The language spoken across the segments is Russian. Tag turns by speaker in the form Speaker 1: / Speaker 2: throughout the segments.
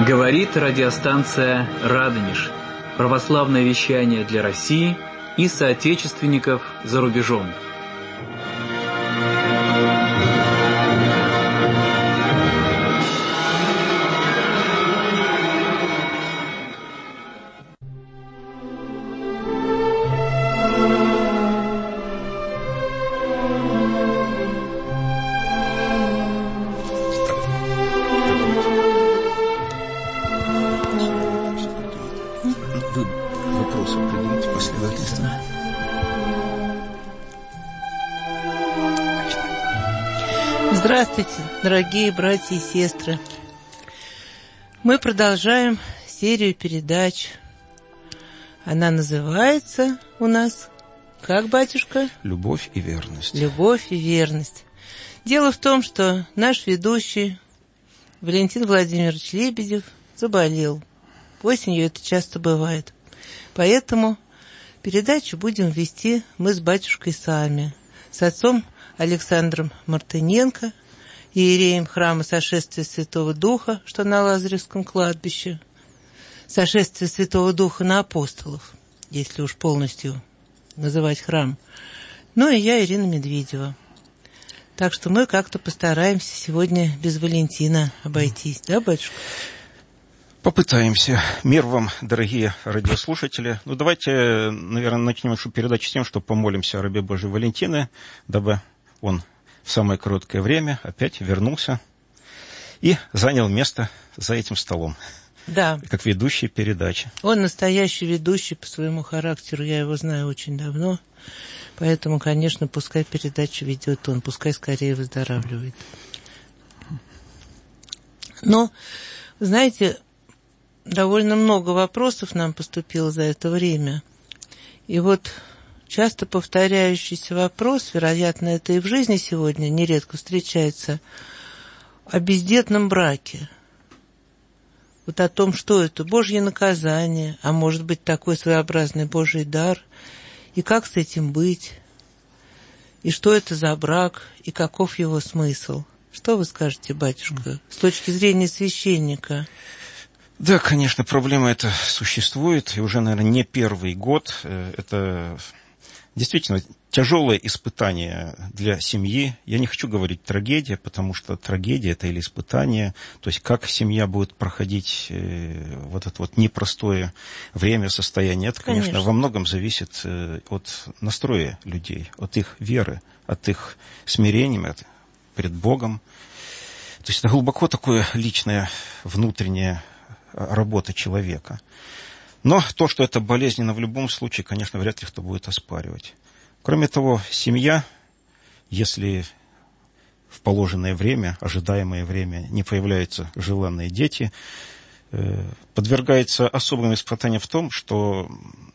Speaker 1: Говорит радиостанция «Радонеж». Православное вещание для России и соотечественников за рубежом.
Speaker 2: Здравствуйте, дорогие братья и сестры. Мы продолжаем серию передач. Она называется у нас, как, батюшка?
Speaker 3: «Любовь и верность».
Speaker 2: «Любовь и верность». Дело в том, что наш ведущий Валентин Владимирович Лебедев заболел. Осенью это часто бывает. Поэтому передачу будем вести мы с батюшкой сами, с отцом Александром Мартыненко, иереем храма Сошествия Святого Духа, что на Лазаревском кладбище, Сошествие Святого Духа на апостолов, если уж полностью называть храм. Ну и я, Ирина Медведева. Так что мы как-то постараемся сегодня без Валентина обойтись, да, батюшка?
Speaker 3: Попытаемся. Мир вам, дорогие радиослушатели. Давайте, наверное, начнем нашу передачу с тем, что помолимся о рабе Божьей Валентине, дабы он в самое короткое время опять вернулся и занял место за этим столом.
Speaker 2: Да.
Speaker 3: Как ведущий передачи.
Speaker 2: Он настоящий ведущий по своему характеру, я его знаю очень давно. Поэтому, конечно, пускай передачу ведет он, пускай скорее выздоравливает. Но, знаете, довольно много вопросов нам поступило за это время. И вот часто повторяющийся вопрос, вероятно, это и в жизни сегодня нередко встречается, о бездетном браке. Вот о том, что это Божье наказание, а может быть такой своеобразный Божий дар, и как с этим быть, и что это за брак, и каков его смысл. Что вы скажете, батюшка, с точки зрения священника?
Speaker 3: Да, конечно, проблема эта существует, и уже, наверное, не первый год. Это действительно тяжелое испытание для семьи. Я не хочу говорить трагедия, потому что трагедия – это или испытание, то есть как семья будет проходить вот это вот непростое время, состояние. Это, конечно, во многом зависит от настроя людей, от их веры, от их смирения перед Богом. То есть это глубоко такое личное, внутреннее работа человека. Но то, что это болезненно в любом случае, конечно, вряд ли кто будет оспаривать. Кроме того, семья, если в положенное время, ожидаемое время, не появляются желанные дети, подвергается особым испытаниям в том, что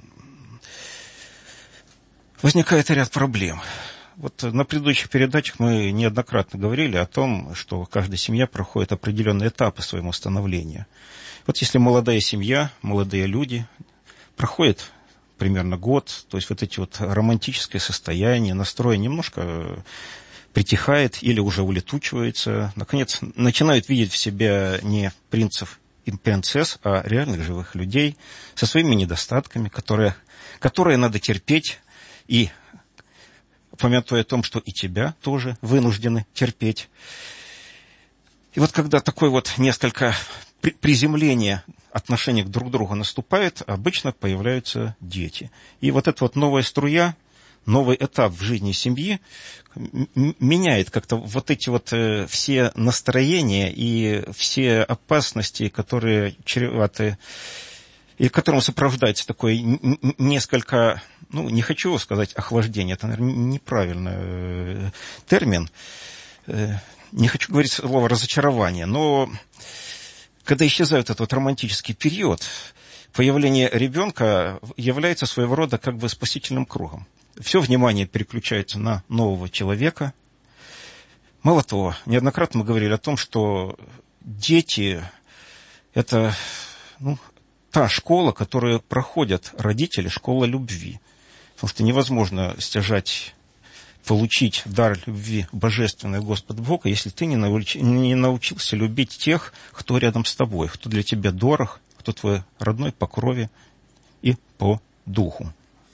Speaker 3: возникает ряд проблем. Вот на предыдущих передачах мы неоднократно говорили о том, что каждая семья проходит определенные этапы своего становления. Вот если молодая семья, молодые люди проходят примерно год, то есть вот эти вот романтическое состояние, настрой немножко притихает или уже улетучивается, наконец начинают видеть в себе не принцев и принцесс, а реальных живых людей со своими недостатками, которые надо терпеть, и помятуя о том, что и тебя тоже вынуждены терпеть. И вот когда такой вот несколько приземление отношений друг к другу наступает, обычно появляются дети. И вот эта вот новая струя, новый этап в жизни семьи меняет как-то вот эти вот все настроения и все опасности, которые чреваты, и которым сопровождается такой несколько, не хочу сказать охлаждение, это, наверное, неправильный термин, не хочу говорить слово разочарование, но когда исчезает этот романтический период, появление ребенка является своего рода как бы спасительным кругом. Все внимание переключается на нового человека. Мало того, неоднократно мы говорили о том, что дети – это та школа, которую проходят родители, школа любви. Потому что невозможно стяжать получить дар любви божественной Господа Бога, если ты не научился любить тех, кто рядом с тобой, кто для тебя дорог, кто твой родной по крови и по духу.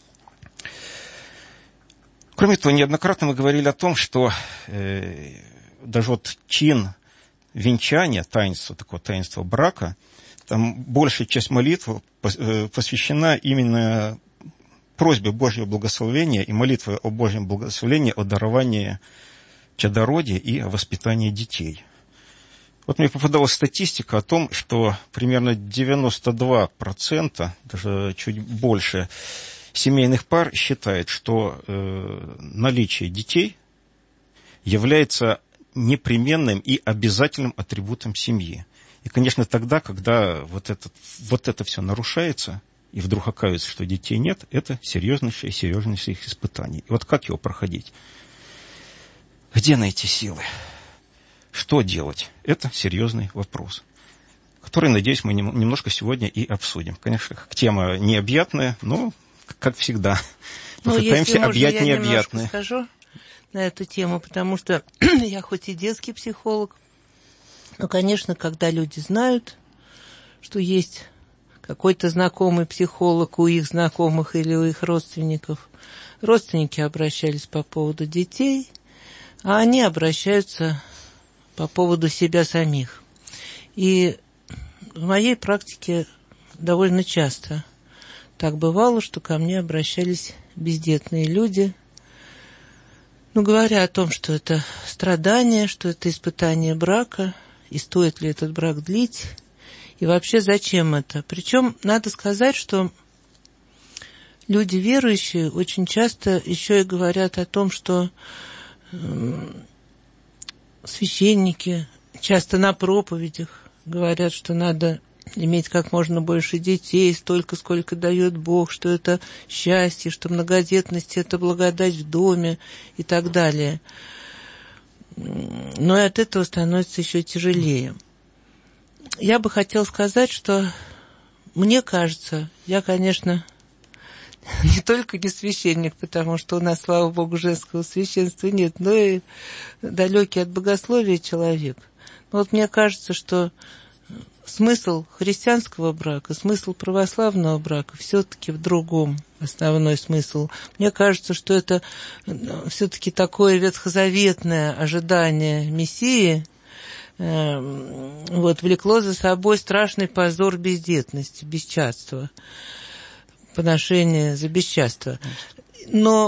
Speaker 3: Кроме того, неоднократно мы говорили о том, что даже вот чин венчания, такое таинство брака, там большая часть молитв посвящена именно просьбе Божьего благословения и молитве о Божьем благословении, о даровании чадородия и о воспитании детей. Вот мне попадалась статистика о том, что примерно 92%, даже чуть больше, семейных пар считает, что наличие детей является непременным и обязательным атрибутом семьи. И, конечно, тогда, когда вот это все нарушается, и вдруг оказывается, что детей нет, это серьезнейшее их испытание. И вот как его проходить? Где найти силы? Что делать? Это серьезный вопрос, который, надеюсь, мы немножко сегодня и обсудим. Конечно, тема необъятная, но, как всегда, попытаемся объять необъятное.
Speaker 2: Я скажу на эту тему, потому что я хоть и детский психолог, но, конечно, когда люди знают, что есть какой-то знакомый психолог у их знакомых или у их родственников, родственники обращались по поводу детей, а они обращаются по поводу себя самих. И в моей практике довольно часто так бывало, что ко мне обращались бездетные люди, говоря о том, что это страдание, что это испытание брака, и стоит ли этот брак длить, и вообще зачем это. Причем надо сказать, что люди верующие очень часто еще и говорят о том, что священники часто на проповедях говорят, что надо иметь как можно больше детей, столько, сколько дает Бог, что это счастье, что многодетность – это благодать в доме и так далее. Но и от этого становится еще тяжелее. Я бы хотела сказать, что мне кажется, я, конечно, не только не священник, потому что у нас, слава Богу, женского священства нет, но и далекий от богословия человек. Но вот мне кажется, что смысл христианского брака, смысл православного брака все-таки в другом, основной смысл. Мне кажется, что это все-таки такое ветхозаветное ожидание Мессии влекло за собой страшный позор бездетности, бесчадства, поношение за бесчадство. Но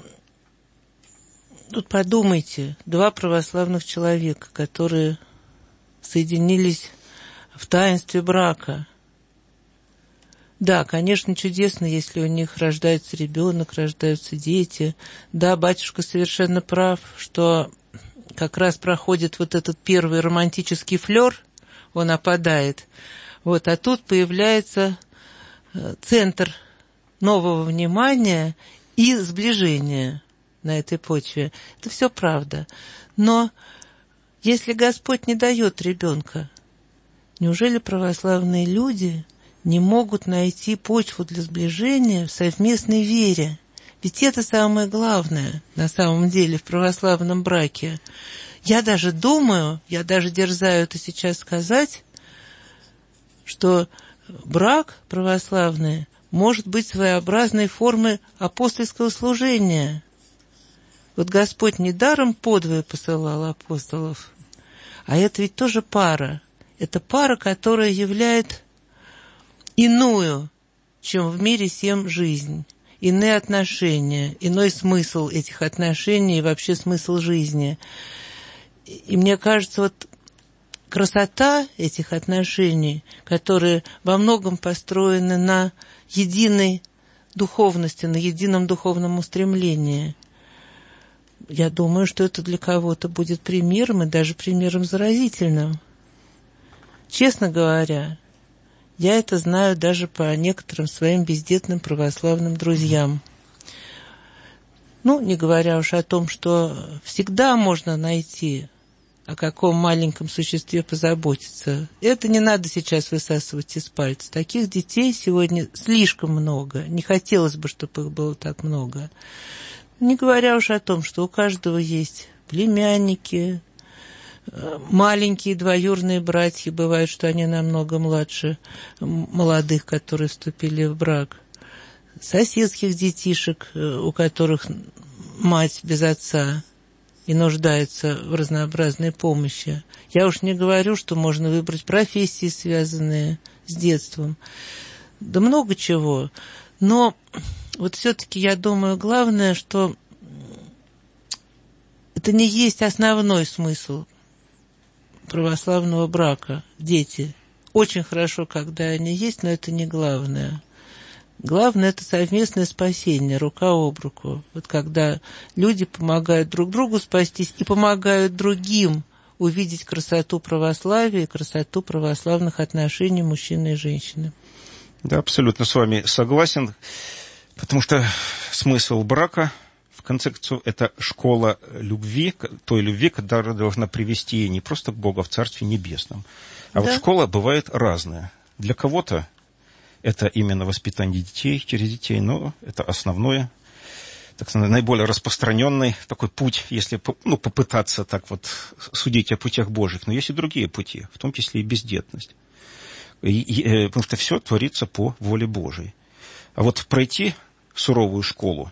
Speaker 2: тут подумайте, два православных человека, которые соединились в таинстве брака. Да, конечно, чудесно, если у них рождается ребенок, рождаются дети. Да, батюшка совершенно прав, что как раз проходит вот этот первый романтический флёр, он опадает. А тут появляется центр нового внимания и сближения на этой почве. Это все правда. Но если Господь не дает ребенка, неужели православные люди не могут найти почву для сближения в совместной вере? Ведь это самое главное на самом деле в православном браке. Я даже думаю, я даже дерзаю это сейчас сказать, что брак православный может быть своеобразной формой апостольского служения. Господь недаром подвое посылал апостолов, а это ведь тоже пара. Это пара, которая являет иную, чем в мире сем жизнь, иные отношения, иной смысл этих отношений и вообще смысл жизни. И мне кажется, красота этих отношений, которые во многом построены на единой духовности, на едином духовном устремлении. Я думаю, что это для кого-то будет примером, и даже примером заразительным. Честно говоря, я это знаю даже по некоторым своим бездетным православным друзьям. Не говоря уж о том, что всегда можно найти, о каком маленьком существе позаботиться. Это не надо сейчас высасывать из пальца. Таких детей сегодня слишком много. Не хотелось бы, чтобы их было так много. Не говоря уж о том, что у каждого есть племянники, маленькие двоюродные братья, бывает, что они намного младше молодых, которые вступили в брак, соседских детишек, у которых мать без отца и нуждается в разнообразной помощи. Я уж не говорю, что можно выбрать профессии, связанные с детством. Да много чего. Но вот все-таки я думаю, главное, что это не есть основной смысл православного брака. Дети. Очень хорошо, когда они есть, но это не главное. Главное – это совместное спасение, рука об руку. Вот когда люди помогают друг другу спастись и помогают другим увидеть красоту православия и красоту православных отношений мужчины и женщины.
Speaker 3: Да, абсолютно с вами согласен, потому что смысл брака, в конце концов, это школа любви, той любви, которая должна привести не просто к Богу, а в Царстве Небесном. А да. Вот школа бывает разная. Для кого-то это именно воспитание детей через детей, но это основное, так сказать, наиболее распространенный такой путь, если попытаться так вот судить о путях Божьих. Но есть и другие пути, в том числе и бездетность. Потому что все творится по воле Божией. А вот пройти суровую школу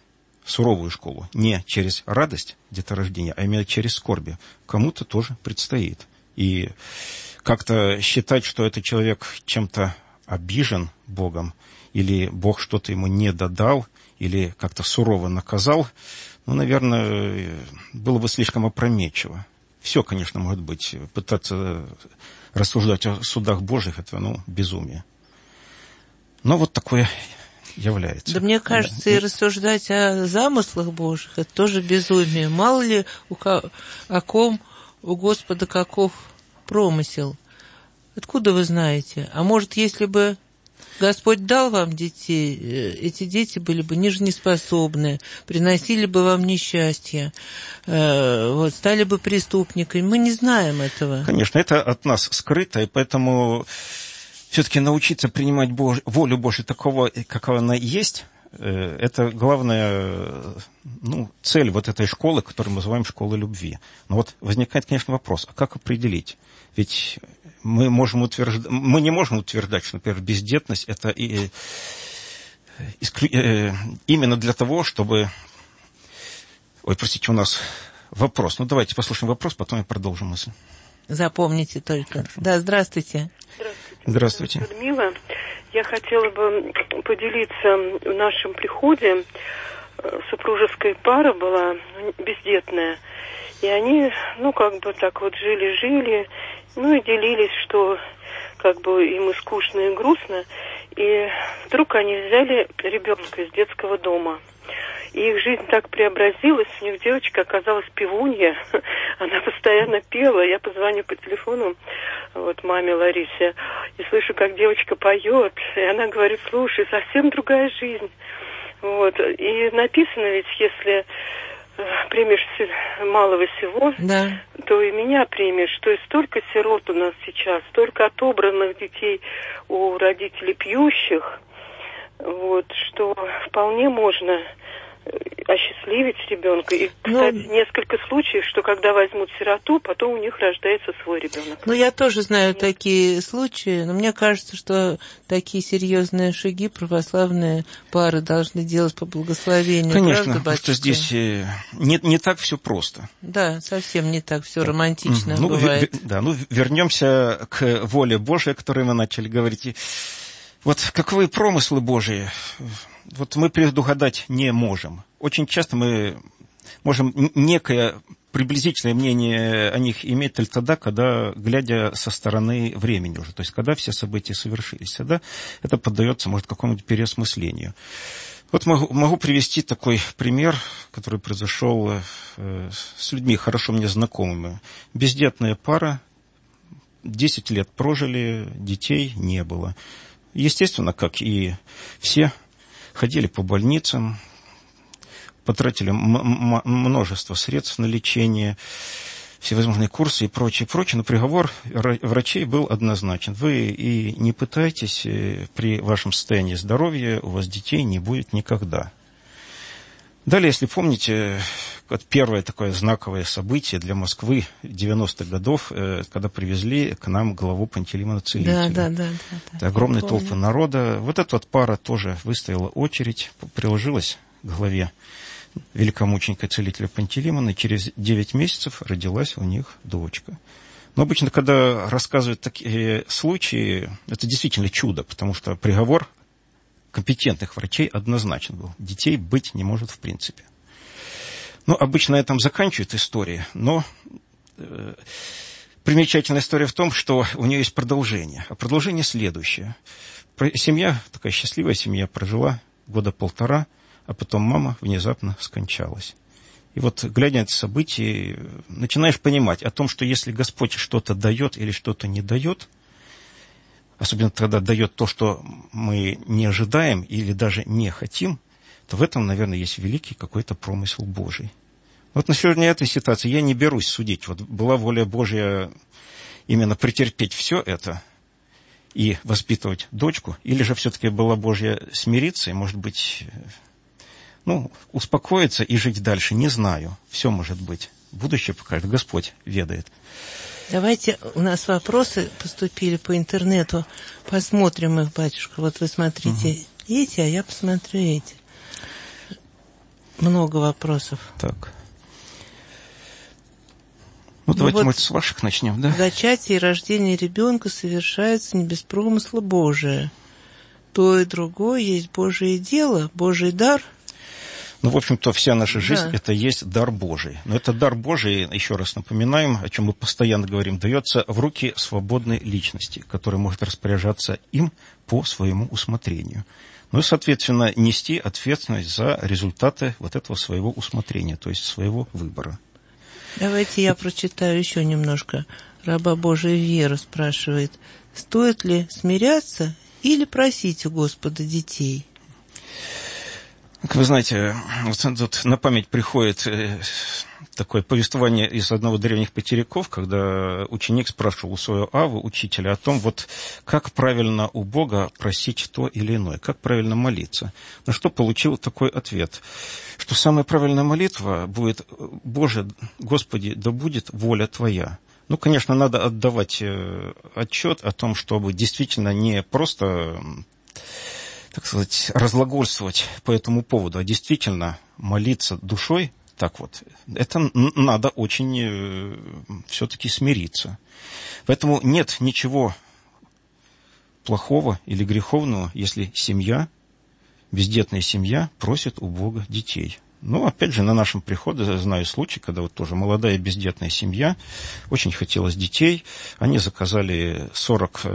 Speaker 3: не через радость деторождения, а именно через скорби, кому-то тоже предстоит. И как-то считать, что этот человек чем-то обижен Богом, или Бог что-то ему не додал, или как-то сурово наказал, наверное, было бы слишком опрометчиво. Все, конечно, может быть. Пытаться рассуждать о судах Божьих, это, безумие. Но вот такое является.
Speaker 2: Да мне кажется, и рассуждать о замыслах Божьих, это тоже безумие. Мало ли о ком у Господа каков промысел. Откуда вы знаете? А может, если бы Господь дал вам детей, эти дети были бы нежнеспособны, приносили бы вам несчастье, стали бы преступниками. Мы не знаем этого.
Speaker 3: Конечно, это от нас скрыто, и поэтому все-таки научиться принимать волю Божью такого, какова она есть, это главная цель вот этой школы, которую мы называем школой любви. Но вот возникает, конечно, вопрос, а как определить? Ведь мы не можем утверждать, что, например, бездетность – это именно для того, чтобы… Ой, простите, у нас вопрос. Давайте послушаем вопрос, потом я продолжу мысль.
Speaker 2: Запомните только. Хорошо. Да, здравствуйте.
Speaker 3: Здравствуйте.
Speaker 4: Людмила, я хотела бы поделиться в нашем приходе. Супружеская пара была бездетная. И они, жили-жили, и делились, что им и скучно, и грустно. И вдруг они взяли ребенка из детского дома. И их жизнь так преобразилась, у них девочка оказалась певунья, она постоянно пела, я позвоню по телефону маме Ларисе, и слышу, как девочка поет, и она говорит, слушай, совсем другая жизнь. И написано ведь, если примешь малого сего, да, то и меня примешь. То есть столько сирот у нас сейчас, столько отобранных детей у родителей пьющих, что вполне можно осчастливить ребенка. И, кстати, несколько случаев, что когда возьмут сироту, потом у них рождается свой ребенок.
Speaker 2: Я тоже знаю такие случаи, но мне кажется, что такие серьезные шаги православные пары должны делать по благословению.
Speaker 3: Конечно,
Speaker 2: правда,
Speaker 3: потому что здесь не так все просто.
Speaker 2: Да, совсем не так все романтично бывает.
Speaker 3: Вернемся к воле Божией, о которой мы начали говорить. Каковы промыслы Божии? Мы предугадать не можем. Очень часто мы можем некое приблизительное мнение о них иметь только тогда, когда, глядя со стороны времени уже, то есть когда все события совершились, тогда это поддается, может, какому-нибудь переосмыслению. Могу привести такой пример, который произошел с людьми, хорошо мне знакомыми. Бездетная пара, 10 лет прожили, детей не было. Естественно, как и все, ходили по больницам, потратили множество средств на лечение, всевозможные курсы и прочее, но приговор врачей был однозначен. Вы и не пытайтесь, при вашем состоянии здоровья у вас детей не будет никогда. Далее, если помните, вот первое такое знаковое событие для Москвы 90-х годов, когда привезли к нам главу Пантелеймона Целителя.
Speaker 2: Да.
Speaker 3: Это огромные толпы народа. Вот эта вот пара тоже выстояла очередь, приложилась к главе великомученика Целителя Пантелеймона, и через 9 месяцев родилась у них дочка. Но обычно, когда рассказывают такие случаи, это действительно чудо, потому что приговор компетентных врачей однозначен был. Детей быть не может в принципе. Ну, обычно на этом заканчивают истории, но примечательная история в том, что у нее есть продолжение. А продолжение следующее. Семья, такая счастливая семья, прожила 1.5 года, а потом мама внезапно скончалась. И вот, глядя на это событие, начинаешь понимать о том, что если Господь что-то дает или что-то не дает, особенно тогда дает то, что мы не ожидаем или даже не хотим, то в этом, наверное, есть великий какой-то промысел Божий. Вот на сегодня этой ситуации я не берусь судить. Вот была воля Божья именно претерпеть все это и воспитывать дочку, или же все-таки была Божья смириться и, может быть, успокоиться и жить дальше. Не знаю. Все может быть. Будущее покажет. Господь ведает.
Speaker 2: Давайте, у нас вопросы поступили по интернету. Посмотрим их, батюшка. Вот вы смотрите эти, а я посмотрю эти. Много вопросов.
Speaker 3: Так. Давайте, может, с ваших начнем, да?
Speaker 2: Зачатие и рождение ребенка совершаются не без промысла Божия. То и другое есть Божие дело, Божий дар.
Speaker 3: В общем-то, вся наша жизнь – это есть дар Божий. Но этот дар Божий, еще раз напоминаем, о чем мы постоянно говорим, дается в руки свободной личности, которая может распоряжаться им по своему усмотрению. И, соответственно, нести ответственность за результаты вот этого своего усмотрения, то есть своего выбора.
Speaker 2: Давайте я прочитаю еще немножко. Раба Божия Вера спрашивает, стоит ли смиряться или просить у Господа детей?
Speaker 3: Как вы знаете, вот тут на память приходит такое повествование из одного древних потеряков, когда ученик спрашивал у своего авы, учителя, о том, вот как правильно у Бога просить то или иное, как правильно молиться. На что получил такой ответ, что самая правильная молитва будет: «Боже, Господи, да будет воля Твоя». Конечно, надо отдавать отчет о том, чтобы действительно не просто, так сказать, разглагольствовать по этому поводу, а действительно молиться душой, так вот, это надо очень все-таки смириться. Поэтому нет ничего плохого или греховного, если семья, бездетная семья, просит у Бога детей. Опять же, на нашем приходе знаю случай, когда вот тоже молодая бездетная семья, очень хотелось детей, они заказали 40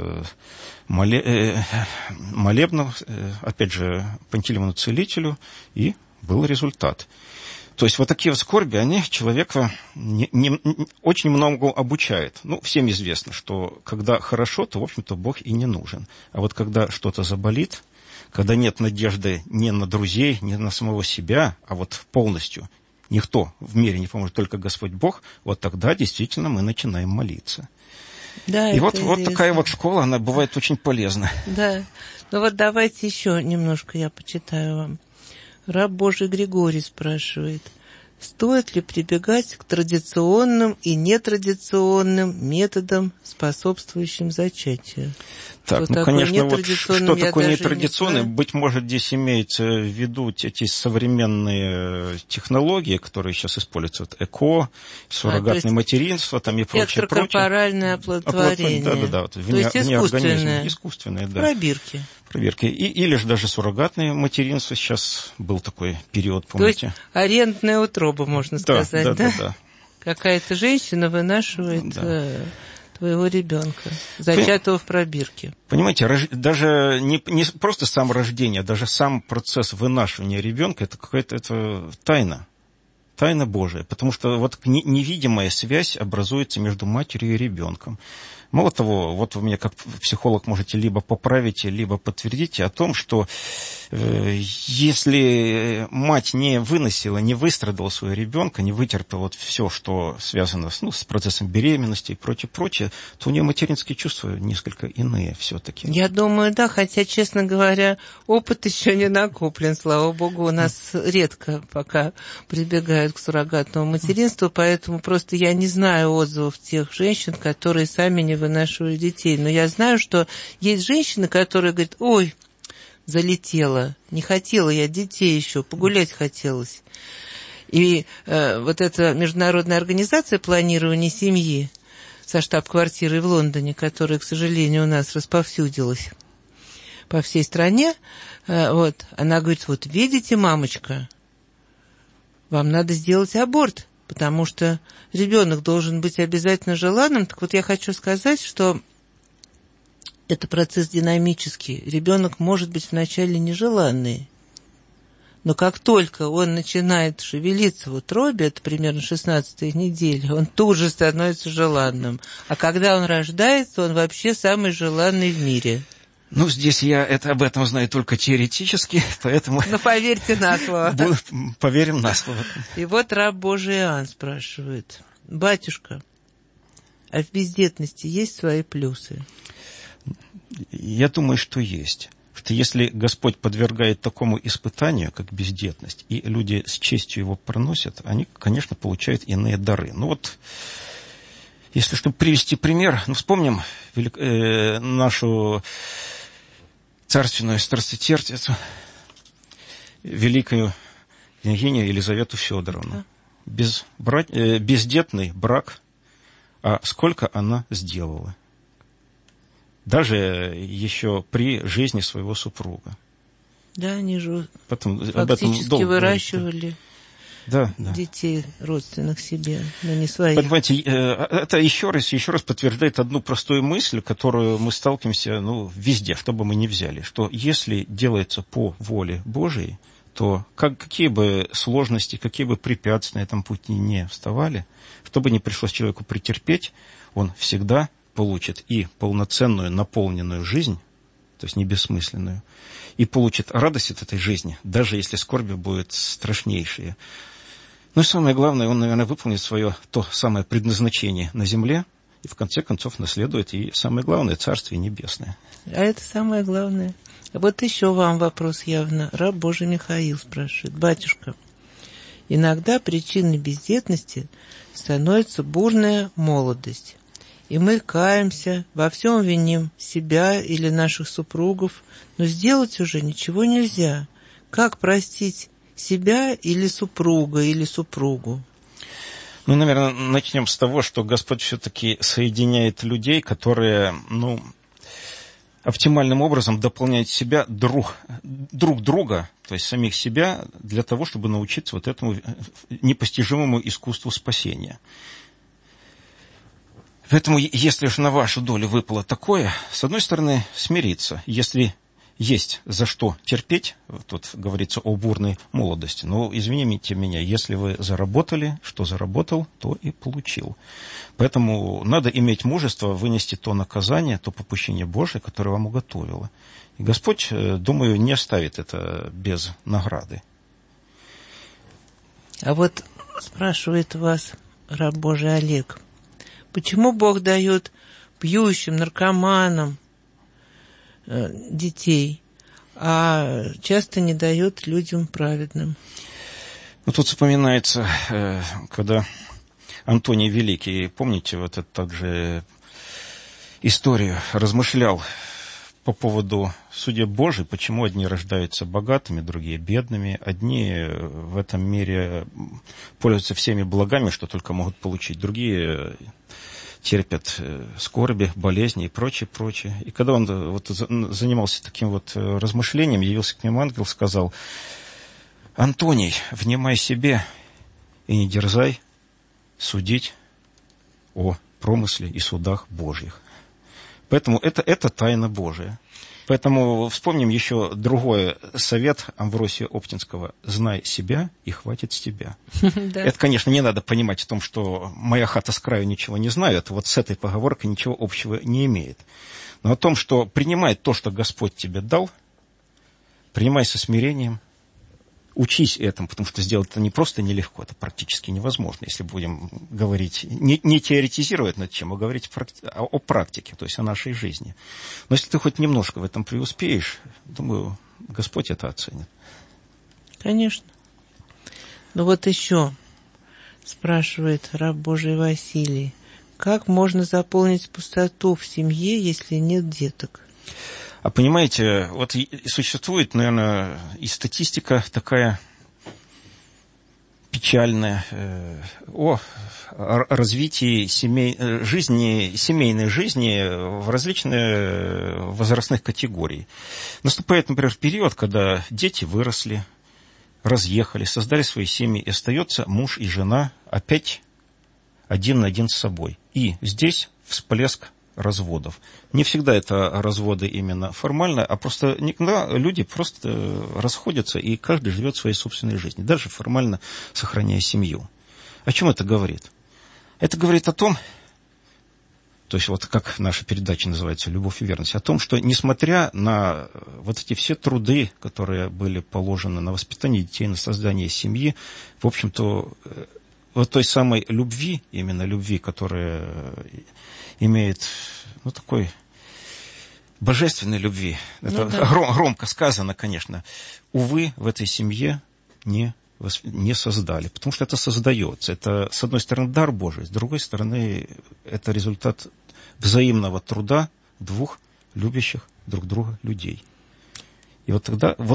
Speaker 3: молебнов, опять же, Пантелеймону Целителю, и был результат. То есть вот такие вот скорби, они человека очень много обучают. Всем известно, что когда хорошо, то, в общем-то, Бог и не нужен. А вот когда что-то заболит, когда нет надежды ни на друзей, ни на самого себя, а вот полностью никто в мире не поможет, только Господь Бог, вот тогда действительно мы начинаем молиться.
Speaker 2: Да,
Speaker 3: и вот такая вот школа, она бывает очень полезна.
Speaker 2: Да. Давайте еще немножко я почитаю вам. Раб Божий Григорий спрашивает, стоит ли прибегать к традиционным и нетрадиционным методам, способствующим зачатию?
Speaker 3: Так, конечно, вот что такое нетрадиционное? Быть может, здесь имеется в виду эти современные технологии, которые сейчас используются, ЭКО, суррогатное материнство, там и прочее.
Speaker 2: Экстракорпоральное оплодотворение.
Speaker 3: Да.
Speaker 2: То есть
Speaker 3: искусственное, да.
Speaker 2: Пробирки.
Speaker 3: Или же даже суррогатное материнство. Сейчас был такой период, помните?
Speaker 2: То есть арендная утроба, можно сказать, да? Какая-то женщина вынашивает твоего ребенка, зачатого в пробирке.
Speaker 3: Понимаете, даже не просто сам рождение, а даже сам процесс вынашивания ребенка, это какая-то тайна. Тайна Божия. Потому что вот невидимая связь образуется между матерью и ребенком. Мало того, вот вы меня как психолог можете либо поправить, либо подтвердить о том, что если мать не выносила, не выстрадала своего ребенка, не вытерпела вот все, что связано с процессом беременности и прочее, то у нее материнские чувства несколько иные все-таки.
Speaker 2: Я думаю, да, хотя, честно говоря, опыт еще не накоплен, слава богу, у нас редко пока прибегают к суррогатному материнству, поэтому просто я не знаю отзывов тех женщин, которые сами не вынашивали детей. Но я знаю, что есть женщины, которые говорят: ой, залетела, не хотела я детей еще, погулять хотелось. И вот эта международная организация планирования семьи со штаб-квартирой в Лондоне, которая, к сожалению, у нас расповсюдилась по всей стране, вот, она говорит: вот видите, мамочка, вам надо сделать аборт, потому что ребенок должен быть обязательно желанным. Так вот, я хочу сказать, что это процесс динамический. Ребенок может быть вначале нежеланный, но как только он начинает шевелиться в утробе, это примерно 16-я неделя, он тут же становится желанным. А когда он рождается, он вообще самый желанный в мире.
Speaker 3: Ну, здесь я об этом знаю только теоретически, поэтому...
Speaker 2: Ну, поверьте на слово.
Speaker 3: Поверим на слово.
Speaker 2: И вот раб Божий Иоанн спрашивает: батюшка, а в бездетности есть свои плюсы?
Speaker 3: Я думаю, что есть. Что если Господь подвергает такому испытанию, как бездетность, и люди с честью его проносят, они, конечно, получают иные дары. Ну вот, если чтобы привести пример, вспомним нашу царственную страстотерпицу, великую княгиню Елизавету Федоровну. Бездетный брак, а сколько она сделала? Даже еще при жизни своего супруга.
Speaker 2: Да, они же
Speaker 3: фактически
Speaker 2: об этом выращивали детей родственных себе, но не своих.
Speaker 3: Понимаете, это еще раз подтверждает одну простую мысль, которую мы сталкиваемся везде, что бы мы ни взяли, что если делается по воле Божией, то какие бы сложности, какие бы препятствия на этом пути не вставали, что бы ни пришлось человеку претерпеть, он всегда получит и полноценную, наполненную жизнь, то есть не бессмысленную, и получит радость от этой жизни, даже если скорби будут страшнейшие. Ну и самое главное, он, наверное, выполнит свое то самое предназначение на земле, и в конце концов наследует и самое главное — Царствие Небесное.
Speaker 2: А это самое главное. Вот еще вам вопрос явно. Раб Божий Михаил спрашивает: батюшка, иногда причиной бездетности становится бурная молодость. И мы каемся, во всем виним себя или наших супругов, но сделать уже ничего нельзя. Как простить себя или супруга, или супругу?
Speaker 3: Ну, наверное, начнем с того, что Господь все-таки соединяет людей, которые, оптимальным образом дополняют себя друг друга, то есть самих себя, для того, чтобы научиться вот этому непостижимому искусству спасения. Поэтому, если уж на вашу долю выпало такое, с одной стороны, смириться. Если есть за что терпеть, тут говорится о бурной молодости, но, извините меня, если вы заработали, что заработал, то и получил. Поэтому надо иметь мужество вынести то наказание, то попущение Божие, которое вам уготовило. И Господь, думаю, не оставит это без награды.
Speaker 2: А вот спрашивает вас раб Божий Олег: почему Бог дает пьющим, наркоманам детей, а часто не дает людям праведным?
Speaker 3: Тут вспоминается, когда Антоний Великий, помните, вот это также историю размышлял по поводу судеб Божий, почему одни рождаются богатыми, другие бедными, одни в этом мире пользуются всеми благами, что только могут получить, другие терпят скорби, болезни и прочее. И когда он занимался таким размышлением, явился к нему ангел, сказал: Антоний, внимай себе и не дерзай судить о промысле и судах Божьих. Поэтому это тайна Божия. Поэтому вспомним еще другой совет Амвросия Оптинского: «Знай себя, и хватит с тебя». Это, конечно, не надо понимать в том, что «моя хата с краю ничего не знает», вот с этой поговоркой ничего общего не имеет. Но о том, что принимай то, что Господь тебе дал, принимай со смирением, учись этому, потому что сделать это не просто нелегко, это практически невозможно, если будем говорить, не теоретизировать над чем, а говорить о практике, то есть о нашей жизни. Но если ты хоть немножко в этом преуспеешь, думаю, Господь это оценит.
Speaker 2: Конечно. Ну вот еще спрашивает раб Божий Василий: как можно заполнить пустоту в семье, если нет деток?
Speaker 3: А понимаете, вот существует, наверное, и статистика такая печальная о развитии семейной жизни в различных возрастных категориях. Наступает, например, период, когда дети выросли, разъехались, создали свои семьи, и остается муж и жена опять один на один с собой. И здесь всплеск разводов. Не всегда это разводы именно формально, а просто никогда люди просто расходятся, и каждый живет своей собственной жизнью, даже формально сохраняя семью. О чем это говорит? Это говорит о том, то есть вот как наша передача называется «Любовь и верность», о том, что несмотря на вот эти все труды, которые были положены на воспитание детей, на создание семьи, в общем-то, вот той самой любви, именно любви, которая имеет, ну, такой божественной любви. Это громко сказано, конечно. Увы, в этой семье не создали, потому что это создается. Это, с одной стороны, дар Божий, с другой стороны, это результат взаимного труда двух любящих друг друга людей. И вот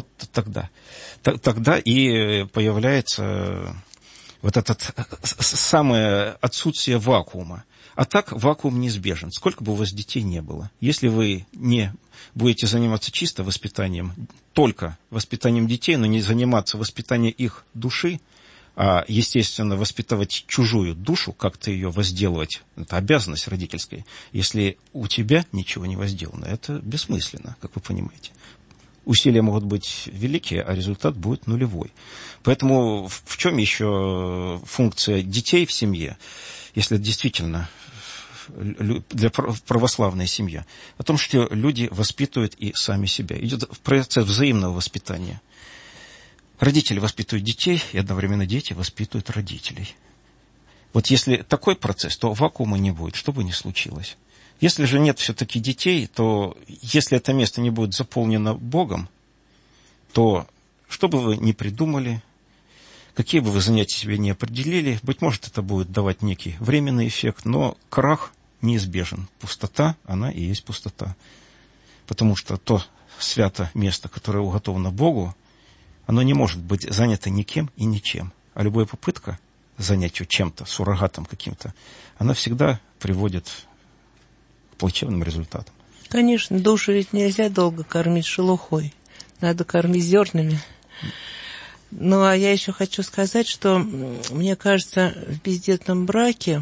Speaker 3: тогда и появляется вот это самое отсутствие вакуума. А так вакуум неизбежен, сколько бы у вас детей не было. Если вы не будете заниматься чисто воспитанием, только воспитанием детей, но не заниматься воспитанием их души, а, естественно, воспитывать чужую душу, как-то ее возделывать, это обязанность родительская. Если у тебя ничего не возделано, это бессмысленно, как вы понимаете. Усилия могут быть великие, а результат будет нулевой. Поэтому в чем еще функция детей в семье, если действительно для православной семьи? О том, что люди воспитывают и сами себя. Идет процесс взаимного воспитания. Родители воспитывают детей, и одновременно дети воспитывают родителей. Вот если такой процесс, то вакуума не будет, что бы ни случилось. Если же нет все-таки детей, то если это место не будет заполнено Богом, то что бы вы ни придумали, какие бы вы занятия себе не определили, быть может, это будет давать некий временный эффект, но крах неизбежен. Пустота, она и есть пустота. Потому что то свято место, которое уготовано Богу, оно не может быть занято никем и ничем. А любая попытка занять чем-то, суррогатом каким-то, она всегда приводит к плачевным результатам.
Speaker 2: Конечно, душу ведь нельзя долго кормить шелухой. Надо кормить зернами. Ну, а я еще хочу сказать, что, мне кажется, в бездетном браке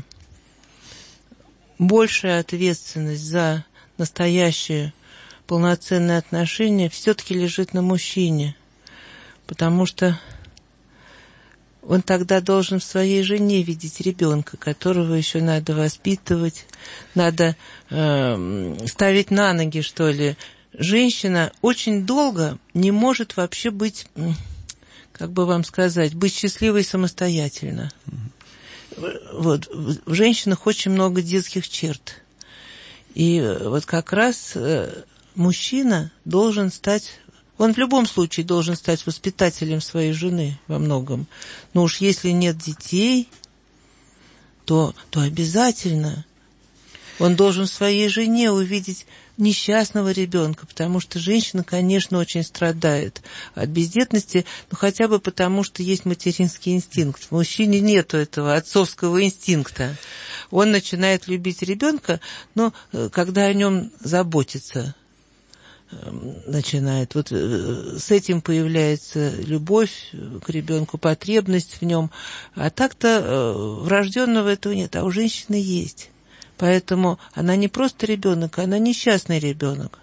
Speaker 2: большая ответственность за настоящие полноценные отношения все-таки лежит на мужчине. Потому что он тогда должен в своей жене видеть ребенка, которого еще надо воспитывать, надо ставить на ноги, что ли. Женщина очень долго не может вообще быть, как бы вам сказать, быть счастливой самостоятельно. Вот. В женщинах очень много детских черт. И вот как раз мужчина должен стать... Он в любом случае должен стать воспитателем своей жены во многом. Но уж если нет детей, то обязательно он должен в своей жене увидеть несчастного ребенка, потому что женщина, конечно, очень страдает от бездетности, но хотя бы потому, что есть материнский инстинкт. В мужчине нету этого отцовского инстинкта. Он начинает любить ребенка, но когда о нем заботиться начинает. Вот с этим появляется любовь к ребенку, потребность в нем. А так-то врожденного этого нет, а у женщины есть. Поэтому она не просто ребенок, она несчастный ребенок.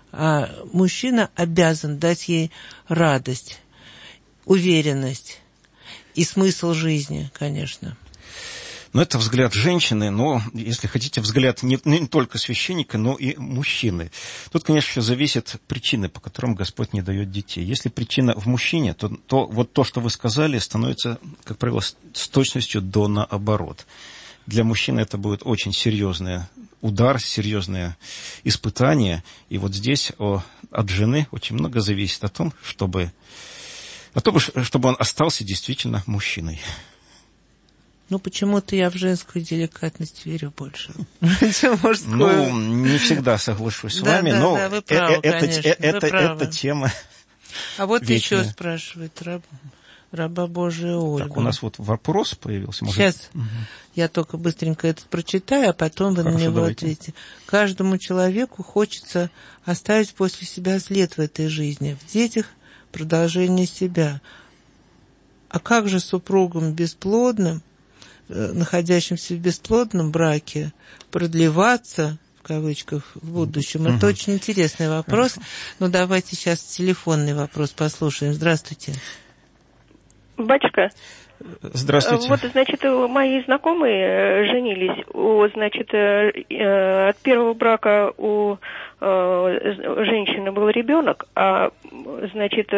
Speaker 2: а мужчина обязан дать ей радость, уверенность и смысл жизни, конечно.
Speaker 3: Но это взгляд женщины, но, если хотите, взгляд не только священника, но и мужчины. Тут, конечно, все зависит от причины, по которым Господь не дает детей. Если причина в мужчине, то вот то, что вы сказали, становится, как правило, с точностью до наоборот. Для мужчины это будет очень серьезный удар, серьезное испытание. И вот здесь от жены очень много зависит о том, чтобы он остался действительно мужчиной.
Speaker 2: Ну, почему-то я в женскую деликатность верю больше, чем мужскую.
Speaker 3: Ну, не всегда соглашусь с вами, но
Speaker 2: да, вы правы, конечно,
Speaker 3: эта тема
Speaker 2: А вот
Speaker 3: вечная.
Speaker 2: еще спрашивает раба Божия Ольга.
Speaker 3: Так, у нас вот вопрос появился.
Speaker 2: Сейчас я только быстренько этот прочитаю, а потом вы на него ответите. Каждому человеку хочется оставить после себя след в этой жизни, в детях продолжение себя. А как же супругам бесплодным, находящимся в бесплодном браке, продлеваться, в кавычках, в будущем? Это очень интересный вопрос. Но давайте сейчас телефонный вопрос послушаем. Здравствуйте.
Speaker 4: Батюшка.
Speaker 3: Здравствуйте.
Speaker 4: Вот, значит, мои знакомые женились, значит, от первого брака у женщины был ребенок, а, значит,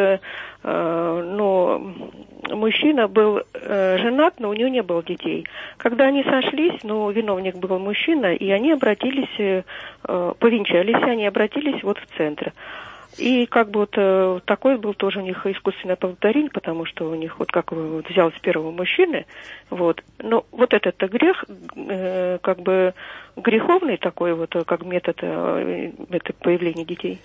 Speaker 4: мужчина был женат, но у него не было детей. Когда они сошлись, виновник был мужчина, и они обратились, повенчались, они обратились вот в центр. И как бы вот такой был тоже у них искусственное оплодотворение, потому что у них вот как вот взял с первого мужчины, вот. Но вот этот грех, как бы греховный такой вот, как метод это появления детей.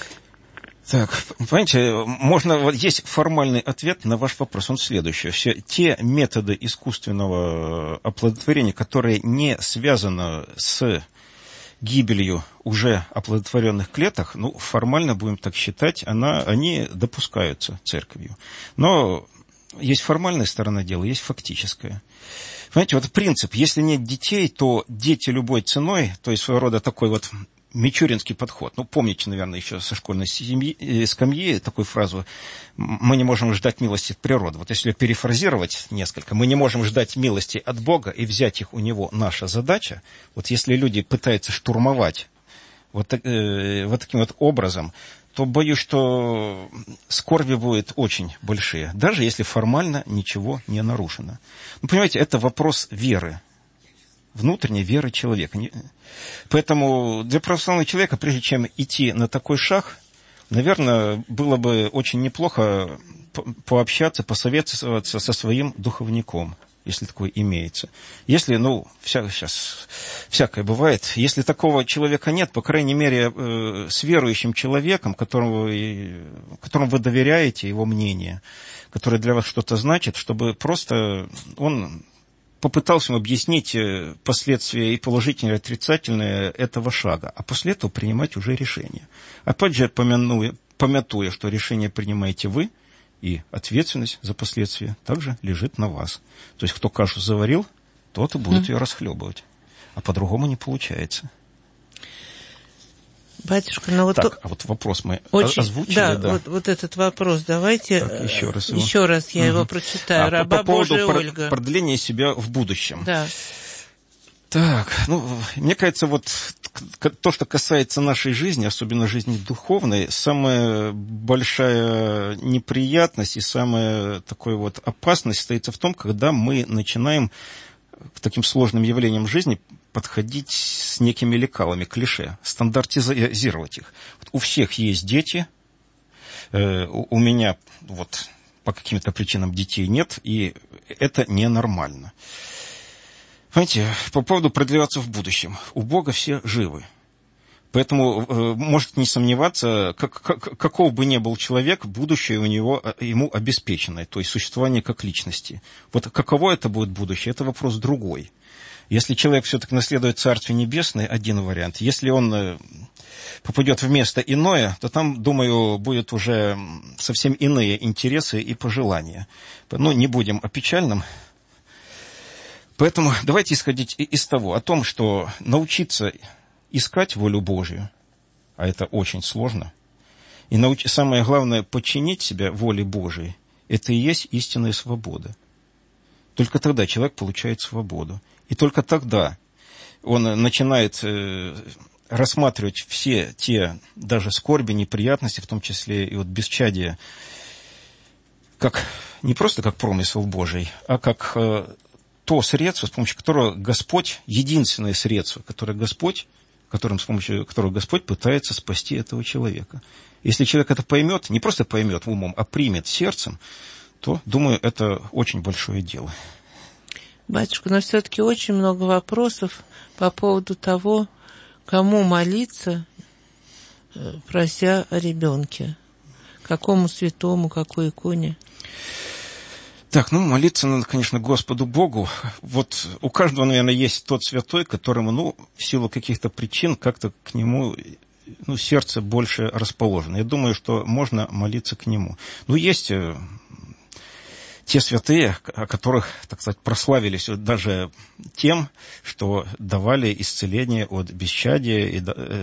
Speaker 3: Так, понимаете, вот есть формальный ответ на ваш вопрос, он следующий. Все те методы искусственного оплодотворения, которые не связаны с гибелью уже оплодотворенных клеток, формально, будем так считать, они допускаются церковью. Но есть формальная сторона дела, есть фактическая. Понимаете, вот принцип, если нет детей, то дети любой ценой, то есть своего рода такой вот мичуринский подход. Помните, наверное, еще со школьной скамьи такую фразу: мы не можем ждать милости от природы. Вот если перефразировать несколько, мы не можем ждать милости от Бога и взять их у Него. Наша задача, вот если люди пытаются штурмовать вот таким вот образом, то боюсь, что скорби будут очень большие, даже если формально ничего не нарушено. Понимаете, это вопрос веры. Внутренней веры человека. Поэтому для православного человека, прежде чем идти на такой шаг, наверное, было бы очень неплохо пообщаться, посоветоваться со своим духовником, если такое имеется. Если, сейчас всякое бывает, если такого человека нет, по крайней мере, с верующим человеком, которому вы доверяете, его мнение, которое для вас что-то значит, чтобы просто он попытался ему объяснить последствия и положительные, и отрицательные этого шага, а после этого принимать уже решение. Опять же, помятуя, что решение принимаете вы, и ответственность за последствия также лежит на вас. То есть, кто кашу заварил, тот и будет ее расхлебывать. А по-другому не получается.
Speaker 2: Батюшка,
Speaker 3: а вот вопрос мы озвучили.
Speaker 2: Да. Вот этот вопрос давайте.
Speaker 3: Так,
Speaker 2: еще раз я его прочитаю. Раба Божия Ольга.
Speaker 3: Продление себя в будущем.
Speaker 2: Да.
Speaker 3: Так, мне кажется, вот то, что касается нашей жизни, особенно жизни духовной, самая большая неприятность и самая такая вот опасность состоится в том, когда мы начинаем к таким сложным явлениям жизни подходить с некими лекалами, клише, стандартизировать их. Вот у всех есть дети, у меня вот по каким-то причинам детей нет, и это ненормально. Понимаете, по поводу продлеваться в будущем. У Бога все живы. Поэтому можете не сомневаться, каков бы ни был человек, будущее ему обеспеченное, то есть существование как личности. Вот каково это будет будущее, это вопрос другой. Если человек все-таки наследует Царствие Небесное, один вариант. Если он попадет в место иное, то там, думаю, будут уже совсем иные интересы и пожелания. Не будем о печальном. Поэтому давайте исходить из того, о том, что научиться искать волю Божию, а это очень сложно, и самое главное, подчинить себя воле Божией, это и есть истинная свобода. Только тогда человек получает свободу. И только тогда он начинает рассматривать все те даже скорби, неприятности, в том числе и вот бесчадие, как, не просто как промысел Божий, а как то средство, с помощью которого Господь, единственное средство, с помощью которого Господь пытается спасти этого человека. Если человек это поймет, не просто поймет умом, а примет сердцем, то, думаю, это очень большое дело.
Speaker 2: Батюшка, но все-таки очень много вопросов по поводу того, кому молиться, прося о ребенке. Какому святому, какой иконе?
Speaker 3: Так, молиться надо, конечно, Господу Богу. Вот у каждого, наверное, есть тот святой, которому, в силу каких-то причин, как-то к нему, сердце больше расположено. Я думаю, что можно молиться к нему. Есть те святые, о которых, так сказать, прославились даже тем, что давали исцеление от бесчадия и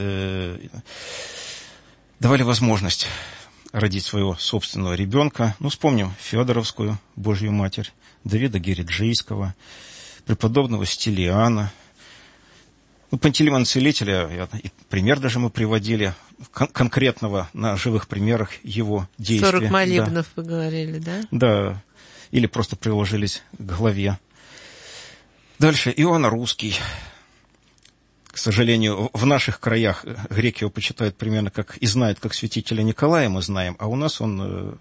Speaker 3: давали возможность родить своего собственного ребенка. Вспомним Феодоровскую Божью Матерь, Давида Гериджийского, преподобного Стилиана, Пантелеймона Целителя, пример даже мы приводили, конкретного на живых примерах его действия.
Speaker 2: 40 молебнов, вы говорили, да?
Speaker 3: Да, или просто приложились к главе. Дальше Иоанн Русский. К сожалению, в наших краях греки его почитают примерно как и знают, как святителя Николая мы знаем, а у нас он,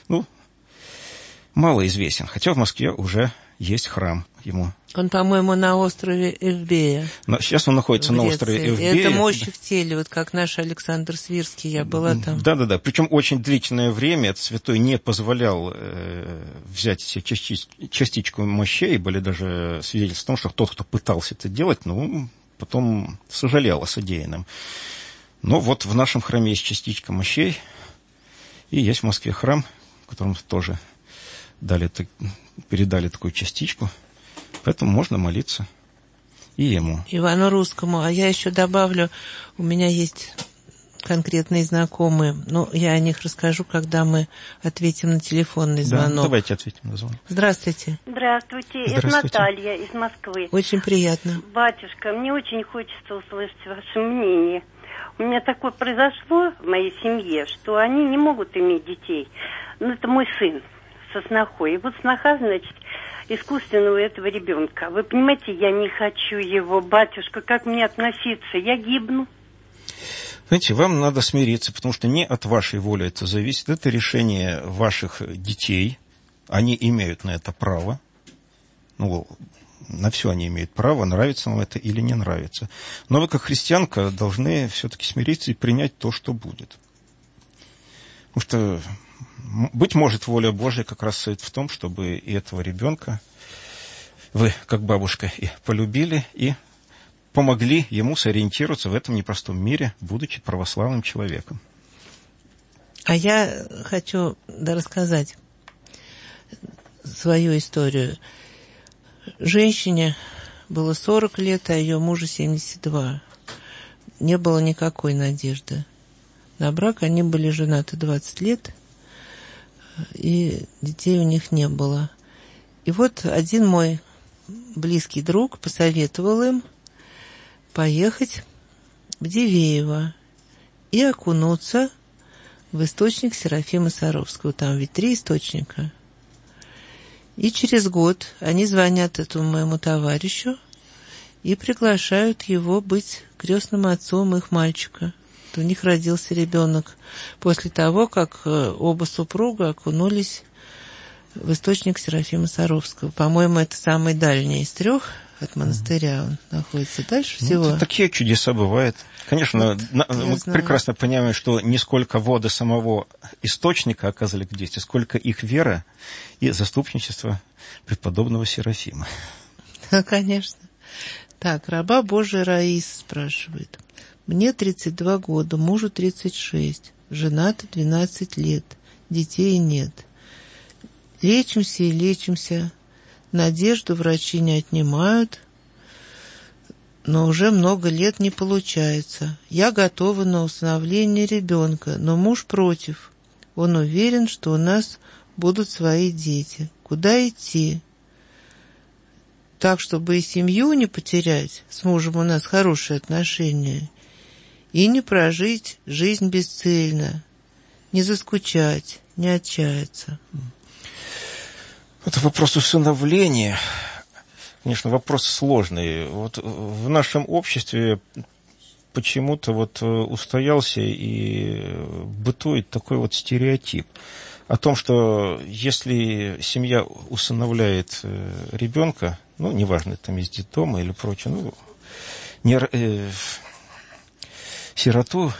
Speaker 3: мало известен. Хотя в Москве уже есть храм ему.
Speaker 2: Он, по-моему, на острове Эвбея.
Speaker 3: Но сейчас он находится на острове Эвбея.
Speaker 2: Это мощь в теле, вот как наш Александр Свирский, я была там.
Speaker 3: Да. Причем очень длительное время этот святой не позволял взять себе частичку мощей. Были даже свидетельства о том, что тот, кто пытался это делать, потом сожалел о содеянном. Но вот в нашем храме есть частичка мощей, и есть в Москве храм, в котором тоже передали такую частичку. Поэтому можно молиться и ему.
Speaker 2: Ивану Русскому. А я еще добавлю, у меня есть конкретные знакомые, я о них расскажу, когда мы ответим на телефонный звонок.
Speaker 3: Да, давайте ответим на звонок.
Speaker 2: Здравствуйте.
Speaker 5: Здравствуйте. Это Наталья из Москвы.
Speaker 2: Очень приятно.
Speaker 5: Батюшка, мне очень хочется услышать ваше мнение. У меня такое произошло в моей семье, что они не могут иметь детей. Это мой сын со снохой. И вот сноха, искусственного этого ребенка. Вы понимаете, я не хочу его, батюшка, как мне относиться? Я гибну.
Speaker 3: Знаете, вам надо смириться, потому что не от вашей воли это зависит. Это решение ваших детей. Они имеют на это право. На все они имеют право, нравится вам это или не нравится. Но вы, как христианка, должны все-таки смириться и принять то, что будет. Потому что, быть может, воля Божья как раз состоит в том, чтобы и этого ребенка вы, как бабушка, и полюбили, и помогли ему сориентироваться в этом непростом мире, будучи православным человеком.
Speaker 2: А я хочу рассказать свою историю. Женщине было 40 лет, а ее мужу 72. Не было никакой надежды на брак. Они были женаты 20 лет, и детей у них не было. И вот один мой близкий друг посоветовал им поехать в Дивеево и окунуться в источник Серафима Саровского. Там ведь 3 источника. И через год они звонят этому моему товарищу и приглашают его быть крестным отцом их мальчика. У них родился ребенок после того, как оба супруга окунулись в источник Серафима Саровского. По-моему, это самый дальний из 3 от монастыря. Он находится дальше всего.
Speaker 3: Такие чудеса бывают. Конечно, мы прекрасно понимаем, что не сколько воды самого источника оказали к действию, сколько их вера и заступничество преподобного Серафима.
Speaker 2: Конечно. Так, раба Божия Раиса спрашивает. Мне 32 года, мужу 36, женаты 12 лет, детей нет. Лечимся и лечимся. Надежду врачи не отнимают. но уже много лет не получается. Я готова на усыновление ребенка, но муж против. Он уверен, что у нас будут свои дети. Куда идти? Так, чтобы и семью не потерять, с мужем у нас хорошие отношения, и не прожить жизнь бесцельно, не заскучать, не отчаяться.
Speaker 3: Это вопрос усыновления. Конечно, вопрос сложный. Вот в нашем обществе почему-то вот устоялся и бытует такой вот стереотип о том, что если семья усыновляет ребенка, ну, неважно, там из детдома или прочее, ну, сироту,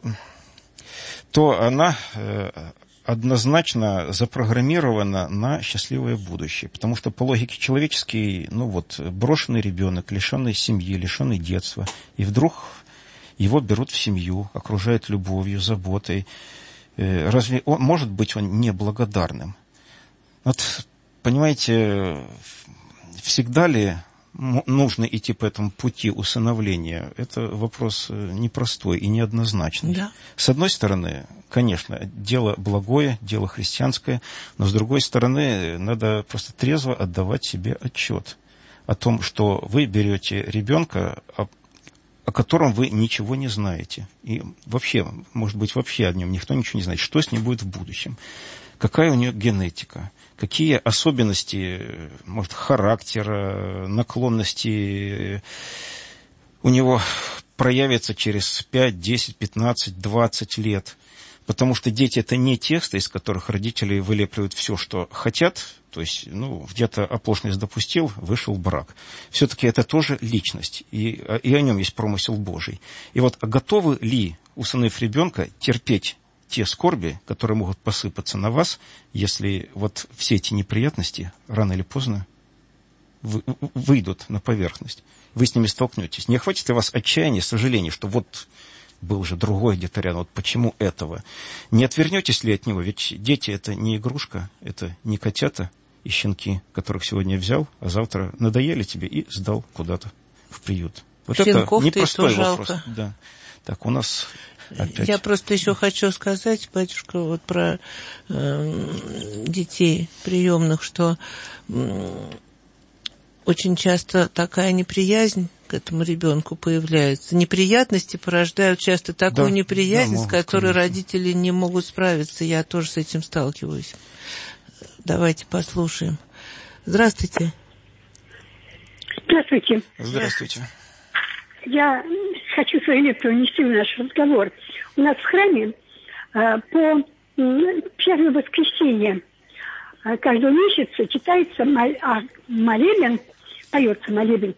Speaker 3: то она однозначно запрограммирована на счастливое будущее. Потому что по логике человеческой, ну вот, брошенный ребенок, лишенный семьи, лишенный детства, и вдруг его берут в семью, окружают любовью, заботой. Разве может быть он неблагодарным? Вот, понимаете, всегда ли нужно идти по этому пути усыновления? Это вопрос непростой и неоднозначный.
Speaker 2: Да.
Speaker 3: С одной стороны, конечно, дело благое, дело христианское, но с другой стороны, надо просто трезво отдавать себе отчет о том, что вы берете ребенка, о котором вы ничего не знаете. И вообще, может быть, вообще о нем никто ничего не знает. Что с ним будет в будущем? Какая у нее генетика? Какие особенности, может, характера, наклонности у него проявятся через 5, 10, 15, 20 лет? Потому что дети – это не тексты, из которых родители вылепливают все, что хотят. То есть, ну, где-то оплошность допустил, вышел брак. Все-таки это тоже личность, и о нем есть промысел Божий. И вот готовы ли, усыновив ребенка, терпеть те скорби, которые могут посыпаться на вас, если вот все эти неприятности рано или поздно выйдут на поверхность? Вы с ними столкнетесь. Не охватит ли вас отчаяние, сожаление, что вот был же другой где-то рядом, вот почему этого? Не отвернетесь ли от него? Ведь дети – это не игрушка, это не котята и щенки, которых сегодня взял, а завтра надоели тебе и сдал куда-то в приют. Вот
Speaker 2: щенков
Speaker 3: это непростой
Speaker 2: вопрос.
Speaker 3: Жалко. Да. Так, у нас опять...
Speaker 2: Я просто еще хочу сказать, батюшка, вот про детей приемных, что очень часто такая неприязнь к этому ребенку появляется. Неприятности порождают часто такую неприязнь, с которой родители не могут справиться. Я тоже с этим сталкиваюсь. Давайте послушаем. Здравствуйте.
Speaker 6: Здравствуйте.
Speaker 3: Здравствуйте.
Speaker 6: Я хочу свою лепту внести в наш разговор. У нас в храме по первое воскресенье каждого месяца читается молебен, поется молебен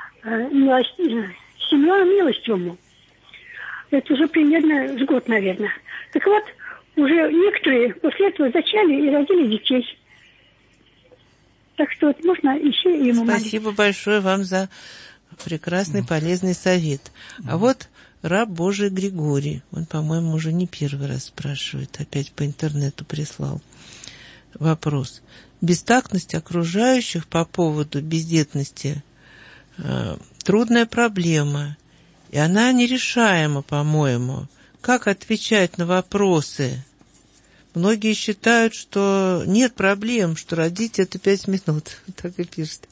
Speaker 6: Симеону Милостивому. Это уже примерно с год, наверное. Так вот, уже некоторые после этого зачали и родили детей. Так что вот можно еще ему молиться.
Speaker 2: Спасибо большое вам за прекрасный, полезный совет. А вот раб Божий Григорий, он, по-моему, уже не первый раз спрашивает, опять по интернету прислал вопрос. Бестактность окружающих по поводу бездетности трудная проблема, и она нерешаема, по-моему. Как отвечать на вопросы? Многие считают, что нет проблем, что родить это 5 минут. Так и пишет.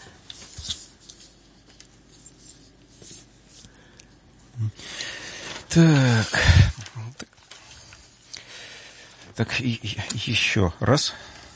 Speaker 3: Так, еще раз.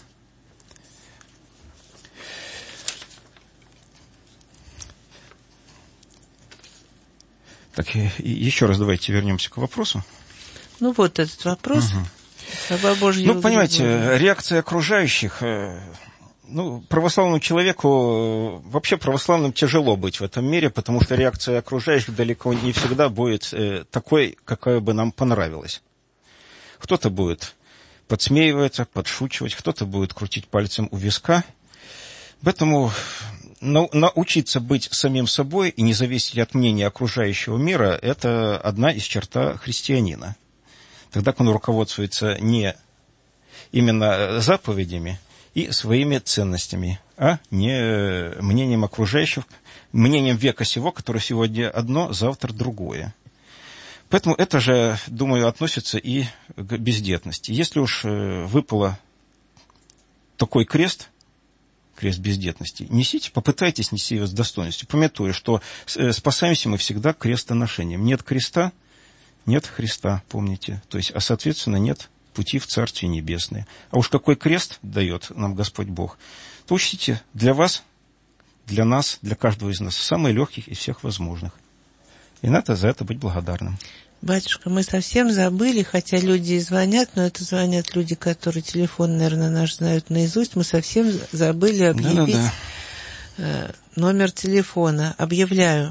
Speaker 3: Так, еще раз давайте вернемся к вопросу.
Speaker 2: Ну, вот этот вопрос. Раба Божьего
Speaker 3: Ну, понимаете,
Speaker 2: Григория.
Speaker 3: реакция окружающих... Ну, православному человеку, вообще православным тяжело быть в этом мире, потому что реакция окружающих далеко не всегда будет такой, какая бы нам понравилась. Кто-то будет подсмеиваться, подшучивать, кто-то будет крутить пальцем у виска. Поэтому научиться быть самим собой и не зависеть от мнения окружающего мира – это одна из черт христианина. Тогда он руководствуется не именно заповедями и своими ценностями, а не мнением окружающих, мнением века сего, которое сегодня одно, завтра другое. Поэтому это же, думаю, относится и к бездетности. Если уж выпало такой крест бездетности, несите, попытайтесь нести его с достоинством, памятуя, что спасаемся мы всегда крестоношением. Нет креста, нет Христа, помните. То есть, соответственно, нет пути в Царствие Небесное. А уж какой крест дает нам Господь Бог, то учтите, для вас, для нас, для каждого из нас, самый легкий из всех возможных. И надо за это быть благодарным.
Speaker 2: Батюшка, мы совсем забыли, хотя люди звонят, но это звонят люди, которые телефон, наверное, наш знают наизусть. Мы совсем забыли объявить номер телефона. Объявляю.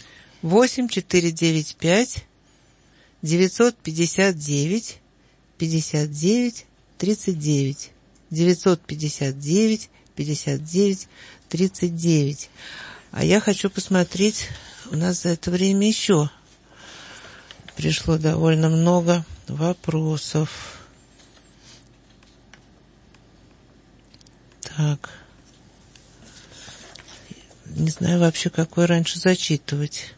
Speaker 2: 8495 959 59 39. 959 59 39. А я хочу посмотреть, у нас за это время еще пришло довольно много вопросов. Так. Не знаю вообще, какой раньше зачитывать.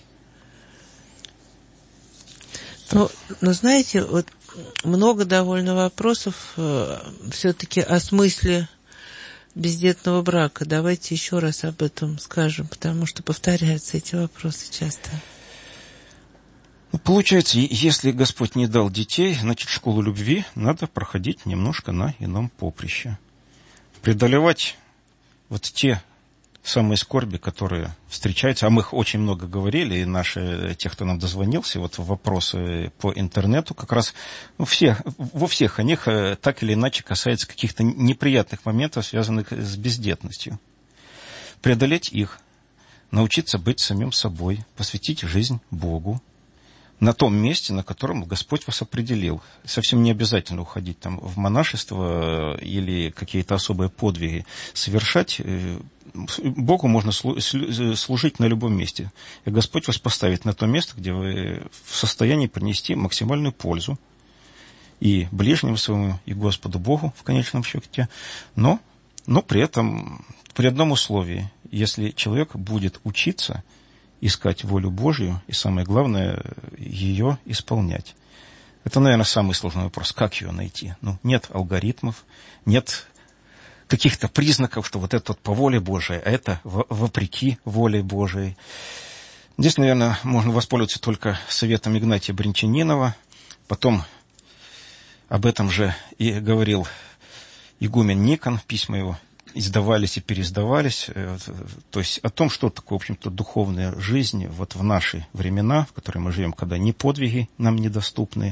Speaker 2: Но знаете, вот много довольно вопросов все-таки о смысле бездетного брака. Давайте еще раз об этом скажем, потому что повторяются эти вопросы часто.
Speaker 3: Получается, если Господь не дал детей, значит, школу любви надо проходить немножко на ином поприще. Преодолевать вот те самые скорби, которые встречаются, а мы их очень много говорили, и наши, те, кто нам дозвонился, вот вопросы по интернету, как раз во всех о них так или иначе касается каких-то неприятных моментов, связанных с бездетностью. Преодолеть их, научиться быть самим собой, посвятить жизнь Богу, на том месте, на котором Господь вас определил. Совсем не обязательно уходить там в монашество или какие-то особые подвиги совершать. Богу можно служить на любом месте. И Господь вас поставит на то место, где вы в состоянии принести максимальную пользу и ближнему своему, и Господу Богу в конечном счете. Но при этом при одном условии. Если человек будет учиться искать волю Божью и, самое главное, ее исполнять. Это, наверное, самый сложный вопрос. Как ее найти? Нет алгоритмов, нет каких-то признаков, что вот это вот по воле Божией, а это вопреки воле Божией. Здесь, наверное, можно воспользоваться только советом Игнатия Брянчанинова. Потом об этом же и говорил игумен Никон, письма его издавались и переиздавались, то есть о том, что такое, в общем-то, духовная жизнь вот в наши времена, в которые мы живем, когда ни подвиги нам недоступны,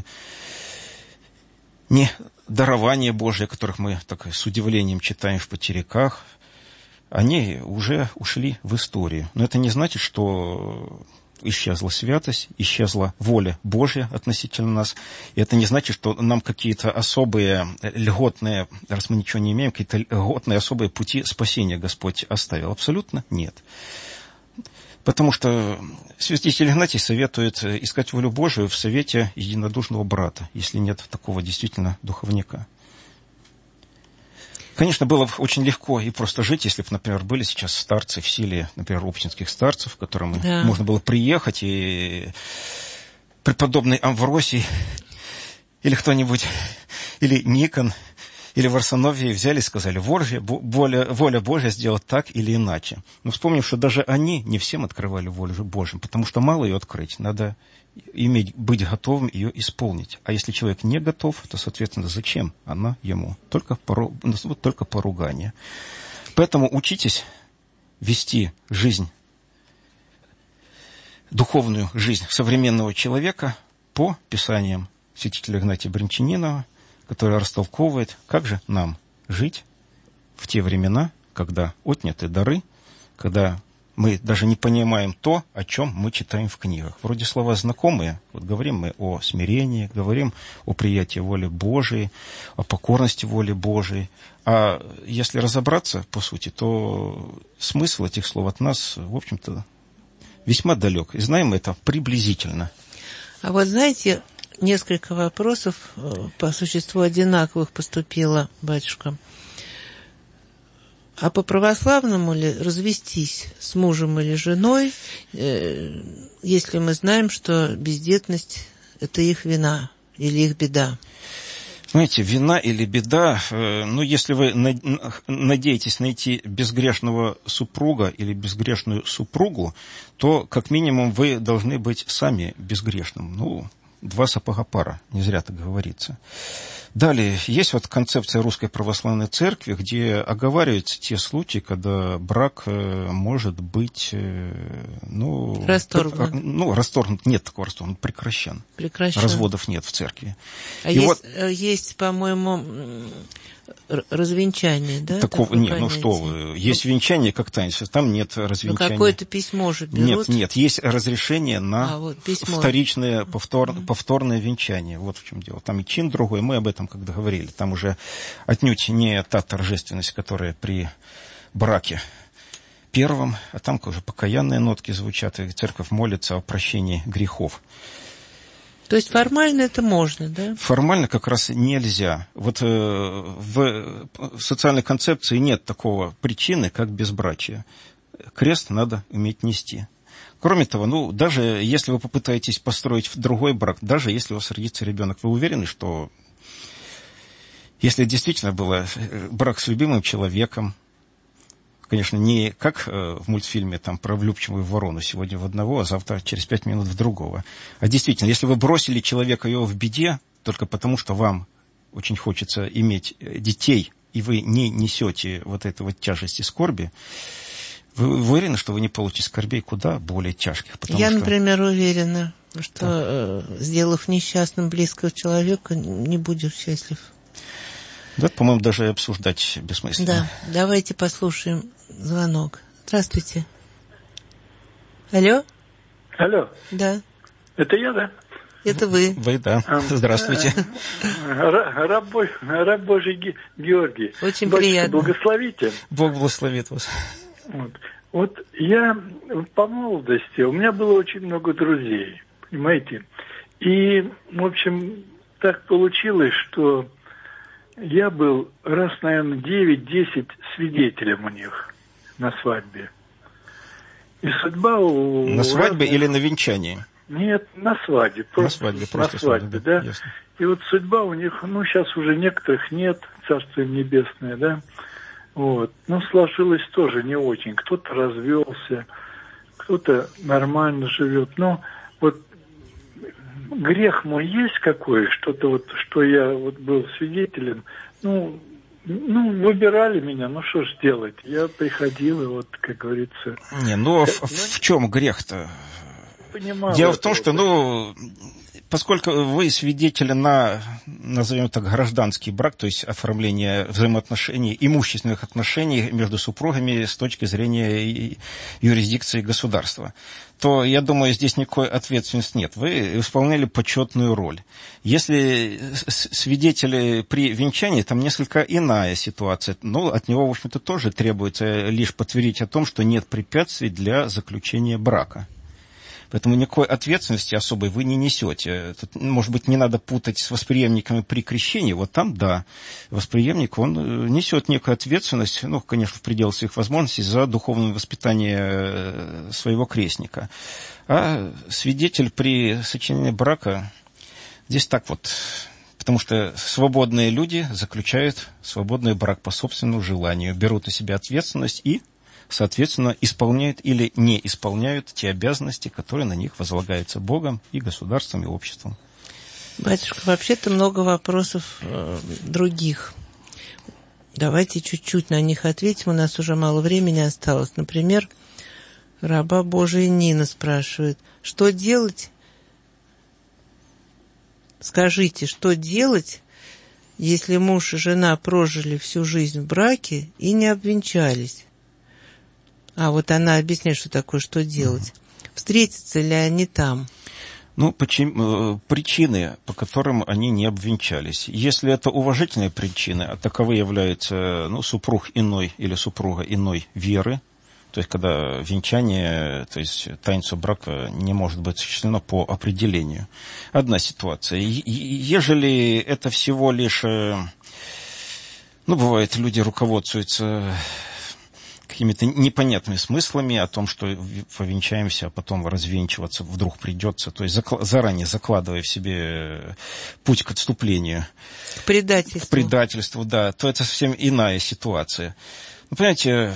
Speaker 3: ни дарования Божьи, о которых мы так с удивлением читаем в потеряках, они уже ушли в историю. Но это не значит, что исчезла святость, исчезла воля Божья относительно нас. И это не значит, что нам какие-то особые льготные, раз мы ничего не имеем, какие-то льготные особые пути спасения Господь оставил. Абсолютно нет. Потому что святитель Игнатий советует искать волю Божию в совете единодушного брата, если нет такого действительно духовника. Конечно, было бы очень легко и просто жить, если бы, например, были сейчас старцы в силе, например, оптинских старцев, к которым можно было приехать, и преподобный Амвросий, или кто-нибудь, или Никон, или Варсонофий взяли и сказали, воля Божья сделать так или иначе. Но вспомним, что даже они не всем открывали волю Божью, потому что мало ее открыть, надо быть готовым ее исполнить. А если человек не готов, то, соответственно, зачем она ему? Только поругание. Поэтому учитесь вести жизнь, духовную жизнь современного человека по писаниям святителя Игнатия Брянчанинова, который растолковывает, как же нам жить в те времена, когда отняты дары, когда мы даже не понимаем то, о чем мы читаем в книгах. Вроде слова знакомые. Вот говорим мы о смирении, говорим о приятии воли Божией, о покорности воли Божией. А если разобраться, по сути, то смысл этих слов от нас, в общем-то, весьма далек. И знаем мы это приблизительно.
Speaker 2: А вот знаете, несколько вопросов по существу одинаковых поступило, батюшка. А по православному ли развестись с мужем или женой, если мы знаем, что бездетность – это их вина или их беда?
Speaker 3: Знаете, вина или беда, если вы надеетесь найти безгрешного супруга или безгрешную супругу, то, как минимум, вы должны быть сами безгрешным. Два сапога пара, не зря так говорится. Далее, есть концепция Русской Православной Церкви, где оговариваются те случаи, когда брак может быть,
Speaker 2: расторгнут.
Speaker 3: Расторгнут, нет такого расторгнут, прекращен. Разводов нет в церкви.
Speaker 2: Есть, по-моему, развенчание, да?
Speaker 3: Такого нет, что вы. Есть венчание как таинство, там нет развенчания.
Speaker 2: Какое-то письмо же берут.
Speaker 3: Нет, есть разрешение на вторичное, повторное венчание. Вот в чем дело. Там и чин другой, мы об этом когда говорили. Там уже отнюдь не та торжественность, которая при браке первом, а там уже покаянные нотки звучат, и церковь молится о прощении грехов.
Speaker 2: То есть формально это можно, да?
Speaker 3: Формально как раз нельзя. В социальной концепции нет такого причины, как безбрачие. Крест надо уметь нести. Кроме того, даже если вы попытаетесь построить другой брак, даже если у вас родится ребенок, вы уверены, что если действительно был брак с любимым человеком, конечно, не как в мультфильме про влюбчивую ворону, сегодня в одного, а завтра через 5 минут в другого. А действительно, если вы бросили человека его в беде, только потому что вам очень хочется иметь детей, и вы не несете этой тяжести скорби, вы уверены, что вы не получите скорбей куда более тяжких?
Speaker 2: Я, например, уверена, что, сделав несчастным близкого человека, не будешь счастлив.
Speaker 3: Да, по-моему, даже обсуждать бессмысленно.
Speaker 2: Да, давайте послушаем звонок. Здравствуйте. Алло?
Speaker 7: Алло.
Speaker 2: Да.
Speaker 7: Это я, да?
Speaker 2: Это вы.
Speaker 3: Вы, да. Здравствуйте.
Speaker 7: Раб Божий Георгий.
Speaker 2: Очень
Speaker 7: Батюшка,
Speaker 2: приятно.
Speaker 7: Благословите.
Speaker 3: Бог благословит вас.
Speaker 7: Вот я по молодости, у меня было очень много друзей, понимаете? И, в общем, так получилось, что я был раз, наверное, 9-10 свидетелем у них на свадьбе. И судьба у...
Speaker 3: На свадьбе или на венчании?
Speaker 7: Нет, на свадьбе.
Speaker 3: На свадьбе, просто свадьбе,
Speaker 7: да.
Speaker 3: Ясно.
Speaker 7: И судьба у них, сейчас уже некоторых нет, Царство им Небесное, да. Сложилось тоже не очень. Кто-то развелся, кто-то нормально живет. Грех мой есть какой, что-то что я был свидетелем. Выбирали меня, что ж делать? Я приходил, и как говорится...
Speaker 3: В чем грех-то?
Speaker 7: Понимаю.
Speaker 3: Дело в том, что, поскольку вы свидетели на, назовем так, гражданский брак, то есть оформление взаимоотношений, имущественных отношений между супругами с точки зрения юрисдикции государства, то, я думаю, здесь никакой ответственности нет. Вы исполняли почетную роль. Если свидетели при венчании, там несколько иная ситуация. От него, в общем-то, тоже требуется лишь подтвердить о том, что нет препятствий для заключения брака. Поэтому никакой ответственности особой вы не несете. Тут, может быть, не надо путать с восприемниками при крещении. Там, да, восприемник, он несет некую ответственность, конечно, в пределах своих возможностей, за духовное воспитание своего крестника. А свидетель при сочинении брака здесь так потому что свободные люди заключают свободный брак по собственному желанию, берут на себя ответственность и, соответственно, исполняют или не исполняют те обязанности, которые на них возлагаются Богом и государством, и обществом.
Speaker 2: Батюшка, вообще-то много вопросов других. Давайте чуть-чуть на них ответим, у нас уже мало времени осталось. Например, раба Божия Нина спрашивает, что делать? Скажите, что делать, если муж и жена прожили всю жизнь в браке и не обвенчались? Она объясняет, что такое, что делать. Встретятся ли они там?
Speaker 3: Причины, по которым они не обвенчались. Если это уважительные причины, а таковы являются супруг иной или супруга иной веры, то есть когда венчание, то есть таинство брака не может быть осуществлено по определению. Одна ситуация. Ежели это всего лишь... бывает, люди руководствуются какими-то непонятными смыслами о том, что повенчаемся, а потом развенчиваться вдруг придется. То есть заранее закладывая в себе путь к отступлению.
Speaker 2: К предательству.
Speaker 3: К предательству, да. То это совсем иная ситуация. Ну, понимаете,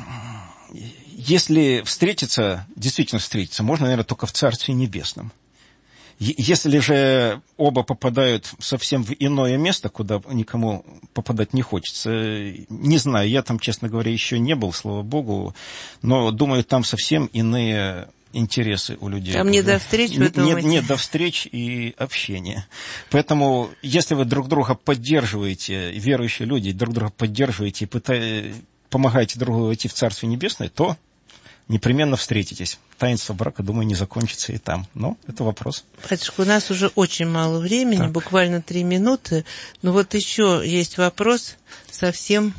Speaker 3: если встретиться, действительно встретиться, можно, наверное, только в Царстве Небесном. Если же оба попадают совсем в иное место, куда никому попадать не хочется, не знаю, я там, честно говоря, еще не был, слава богу, но, думаю, там совсем иные интересы у людей.
Speaker 2: Там не до встреч, вы думаете?
Speaker 3: Нет до встреч и общения. Поэтому, если вы друг друга поддерживаете, верующие люди, друг друга поддерживаете и помогаете друг другу войти в Царствие Небесное, то непременно встретитесь. Таинство брака, думаю, не закончится и там. Но это вопрос.
Speaker 2: Батюшка, у нас уже очень мало времени, так. Буквально 3 минуты. Но вот еще есть вопрос совсем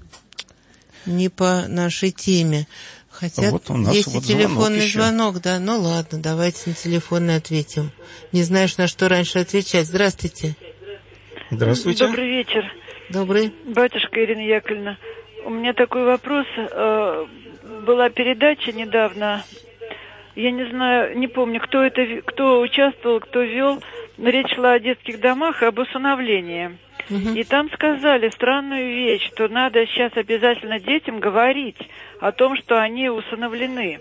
Speaker 2: не по нашей теме. Хотя вот у нас есть вот и телефонный звонок, да. Ну ладно, давайте на телефонный ответим. Не знаешь, на что раньше отвечать. Здравствуйте.
Speaker 3: Здравствуйте.
Speaker 4: Добрый вечер.
Speaker 2: Добрый.
Speaker 4: Батюшка Ирина Яковлевна, у меня такой вопрос. Была передача недавно, я не знаю, не помню, кто участвовал, кто вел. Речь шла о детских домах и об усыновлении. И там сказали странную вещь, что надо сейчас обязательно детям говорить о том, что они усыновлены.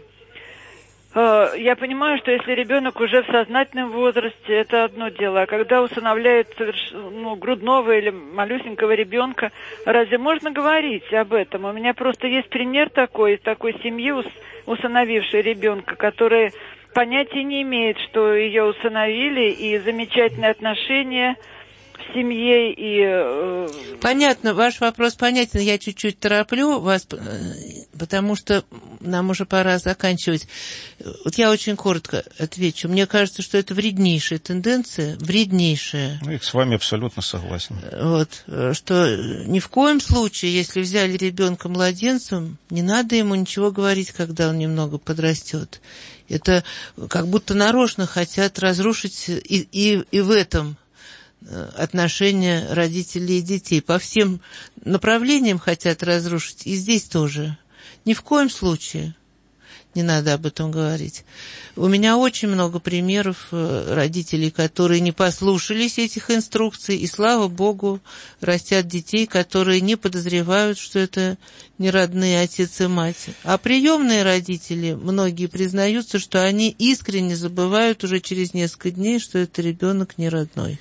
Speaker 4: Я понимаю, что если ребенок уже в сознательном возрасте, это одно дело. А когда усыновляют грудного или малюсенького ребенка, разве можно говорить об этом? У меня просто есть пример такой семьи, усыновившей ребенка, которая понятия не имеет, что ее усыновили, и замечательные отношения в семье и...
Speaker 2: Понятно, ваш вопрос понятен. Я чуть-чуть тороплю вас, потому что нам уже пора заканчивать. Вот я очень коротко отвечу. Мне кажется, что это вреднейшая тенденция, вреднейшая.
Speaker 3: Ну, я с вами абсолютно согласен.
Speaker 2: Вот, что ни в коем случае, если взяли ребенка младенцем, не надо ему ничего говорить, когда он немного подрастет. Это как будто нарочно хотят разрушить и в этом отношения родителей и детей. По всем направлениям хотят разрушить, и здесь тоже. Ни в коем случае не надо об этом говорить. У меня очень много примеров родителей, которые не послушались этих инструкций, и, слава Богу, растят детей, которые не подозревают, что это не родные отец и мать. А приемные родители, многие признаются, что они искренне забывают уже через несколько дней, что это ребенок не родной.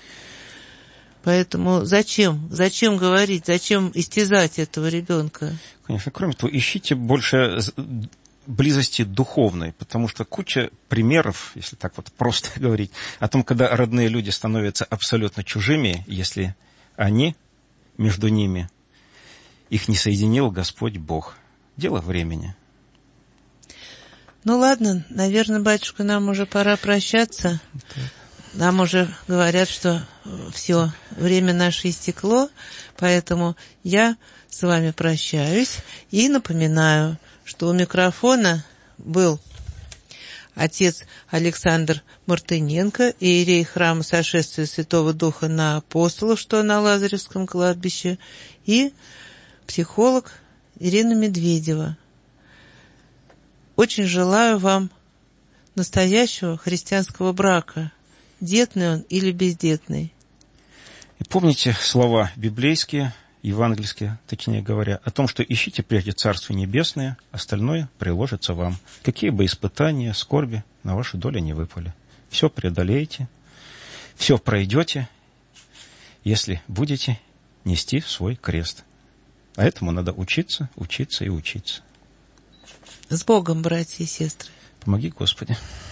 Speaker 2: Поэтому зачем? Зачем говорить? Зачем истязать этого ребенка?
Speaker 3: Конечно, кроме того, ищите больше близости духовной, потому что куча примеров, если так вот просто говорить, о том, когда родные люди становятся абсолютно чужими, если они, между ними, их не соединил Господь Бог. Дело времени.
Speaker 2: Ну ладно, наверное, батюшка, нам уже пора прощаться. Нам уже говорят, что все, время наше истекло, поэтому я с вами прощаюсь и напоминаю, что у микрофона был отец Александр Мартыненко, иерей храма Сошествия Святого Духа на Апостолов, что на Лазаревском кладбище, и психолог Ирина Медведева. Очень желаю вам настоящего христианского брака, детный он или бездетный.
Speaker 3: И помните слова библейские, евангельские, точнее говоря, о том, что ищите прежде Царство Небесное, остальное приложится вам. Какие бы испытания, скорби на вашу долю не выпали. Все преодолеете, все пройдете, если будете нести свой крест. А этому надо учиться, учиться и учиться.
Speaker 2: С Богом, братья и сестры.
Speaker 3: Помоги, Господи.